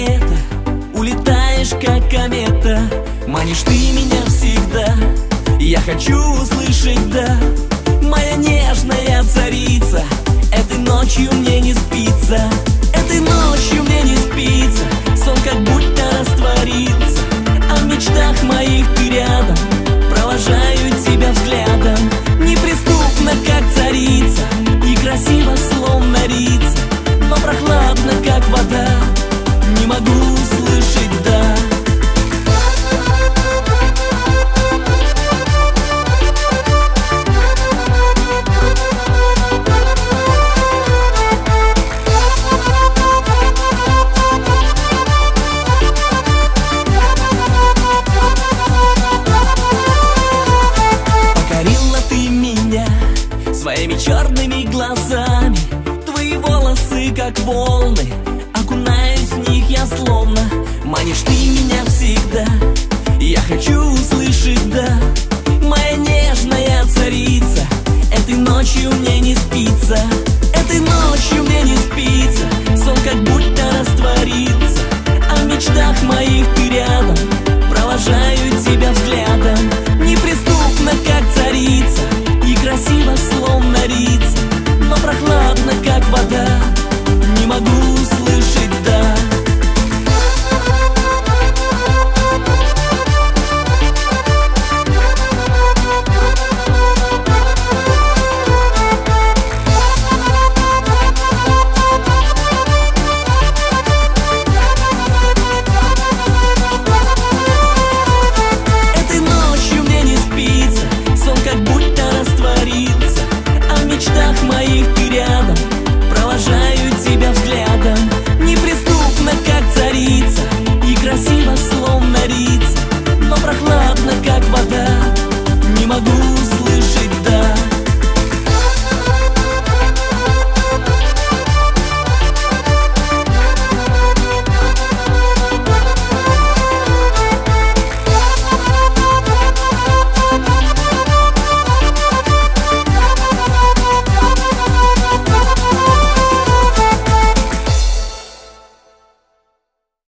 планета, улетаешь как комета. Манишь ты меня всегда, я хочу услышать «да». Моя нежная царица, этой ночью мне не спится. Этой ночью мне не спится, сон как будто растворился. А в мечтах моих ты рядом, провожаю тебя взглядом. Неприступна, как царица, и красиво, словно рица, но прохладно, как вода. Не могу